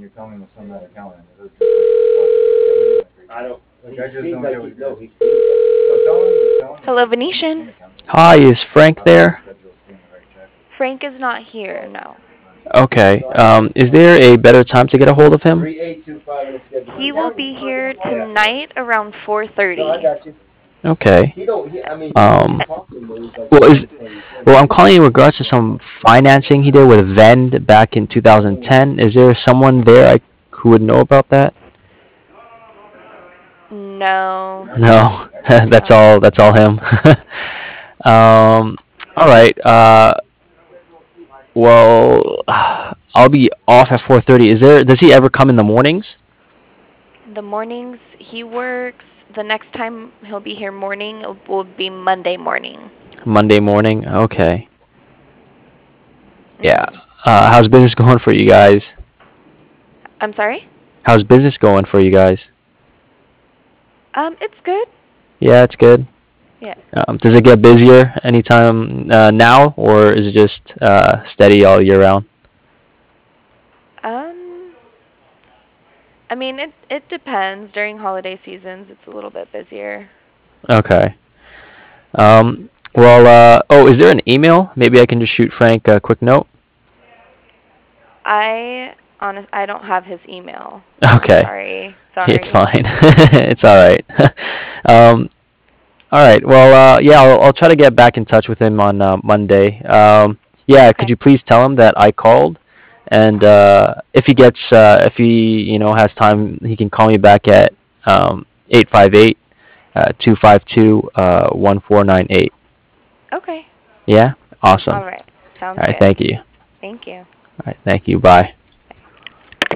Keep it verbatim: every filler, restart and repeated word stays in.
I don't. He seems like he no. He seems Hello, Venetian. Hi, is Frank there? Frank is not here, no. Okay. Um, is there a better time to get a hold of him? three eight two five and schedule He him. will be here Yeah. tonight around No, I four thirty. got you. Okay. He don't. He, I mean, when you Um, talk to him, though, he's like well, is seven twenty seven. well, I'm calling in regards to some financing he did with Vend back in two thousand ten. Is there someone there I, who would know about that? No. No, that's Sorry. all. That's all him. um, all right. Uh, well, I'll be off at four thirty. Is there? Does he ever come in the mornings? The mornings he works, the next time he'll be here morning it will be Monday morning. Monday morning. Okay. Yeah. Mhm. Uh, how's business going for you guys? I'm sorry? How's business going for you guys? Um, it's good. Yeah, it's good. Yes. Um, does it get busier anytime uh, now, or is it just uh, steady all year round? Um, I mean it it depends. During holiday seasons it's a little bit busier. Okay. Um, well, uh, oh, is there an email? Maybe I can just shoot Frank a quick note. I honest I don't have his email. I'm Okay. sorry. It's Sorry. fine. It's all right. um, all right. Well, uh, yeah, I'll, I'll try to get back in touch with him on uh, Monday. Um, yeah, could Okay. you please tell him that I called, and uh, if he gets, uh, if he, you know, has time, he can call me back at um, eight five eight uh, two five two uh, one four nine eight. Okay. Yeah. Awesome. All right. Sounds All right. good. Thank you. Thank you. All right. Thank you. Bye.